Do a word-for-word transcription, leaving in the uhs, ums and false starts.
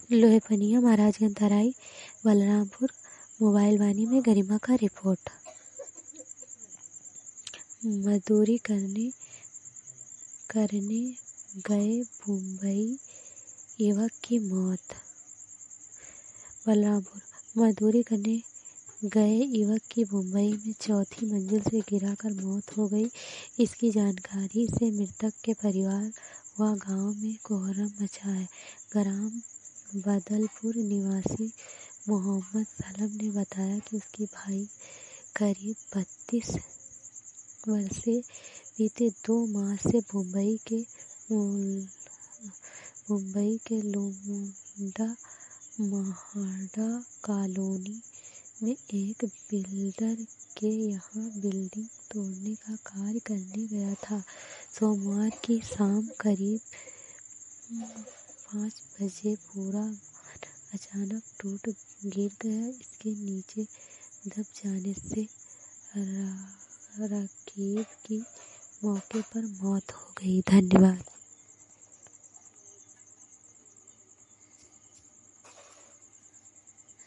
लोहेपनिया, Maharajganj Terai, Balrampur. Mobile Vani में गरिमा का report. मजदूरी करने करने गए मुंबई युवक की मौत। बलरामपुर। मजदूरी करने गए युवक की मुंबई में चौथी मंजिल से गिरकर मौत हो गई। इसकी जानकारी से मृतक के परिवार व गांव में कोहराम मचा है। ग्राम बदलपुर निवासी मोहम्मद सलम ने बताया कि उसकी भाई करीब बत्तीस वर्षीय बीते दो माह से मुंबई के मुंबई के लोमोंडा महाड़ा कॉलोनी में एक बिल्डर के यहाँ बिल्डिंग तोड़ने का कार्य करने गया था। सोमवार की शाम करीब पाँच बजे पूरा भवन अचानक टूट गिर गया। इसके नीचे दब जाने से रकीब की मौके पर मौत हो गई। धन्यवाद।